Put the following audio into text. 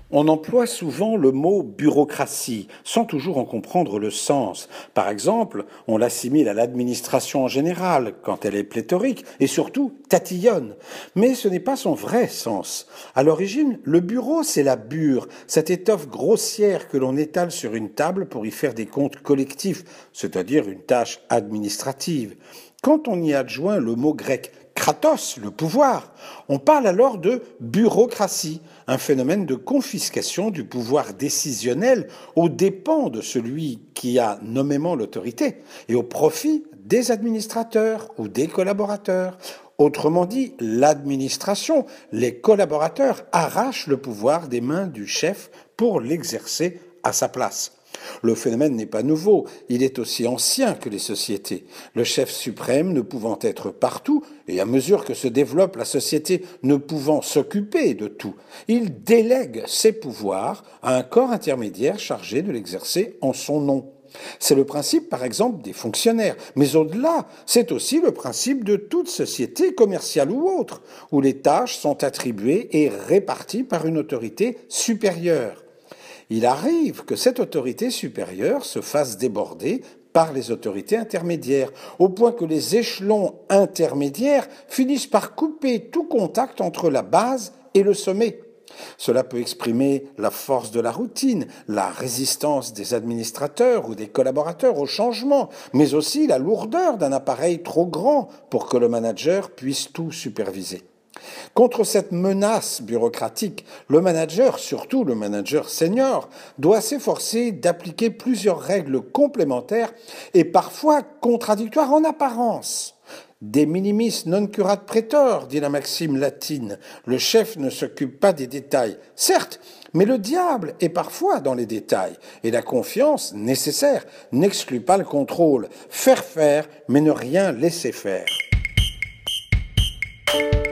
On emploie souvent le mot bureaucratie, sans toujours en comprendre le sens. Par exemple, on l'assimile à l'administration en général, quand elle est pléthorique, et surtout tatillonne. Mais ce n'est pas son vrai sens. À l'origine, le bureau, c'est la bure, cette étoffe grossière que l'on étale sur une table pour y faire des comptes collectifs, c'est-à-dire une tâche administrative. Quand on y adjoint le mot grec kratos, le pouvoir, on parle alors de bureaucratie, un phénomène de confiscation du pouvoir décisionnel aux dépens de celui qui a nommément l'autorité et au profit des administrateurs ou des collaborateurs. Autrement dit, l'administration, les collaborateurs arrachent le pouvoir des mains du chef pour l'exercer à sa place. Le phénomène n'est pas nouveau, il est aussi ancien que les sociétés. Le chef suprême ne pouvant être partout, et à mesure que se développe la société ne pouvant s'occuper de tout, il délègue ses pouvoirs à un corps intermédiaire chargé de l'exercer en son nom. C'est le principe, par exemple, des fonctionnaires, mais au-delà, c'est aussi le principe de toute société commerciale ou autre, où les tâches sont attribuées et réparties par une autorité supérieure. Il arrive que cette autorité supérieure se fasse déborder par les autorités intermédiaires, au point que les échelons intermédiaires finissent par couper tout contact entre la base et le sommet. Cela peut exprimer la force de la routine, la résistance des administrateurs ou des collaborateurs au changement, mais aussi la lourdeur d'un appareil trop grand pour que le manager puisse tout superviser. Contre cette menace bureaucratique, le manager, surtout le manager senior, doit s'efforcer d'appliquer plusieurs règles complémentaires et parfois contradictoires en apparence. De minimis non curat praetor, dit la maxime latine. Le chef ne s'occupe pas des détails. Certes, mais le diable est parfois dans les détails, et la confiance nécessaire n'exclut pas le contrôle. Faire, mais ne rien laisser faire.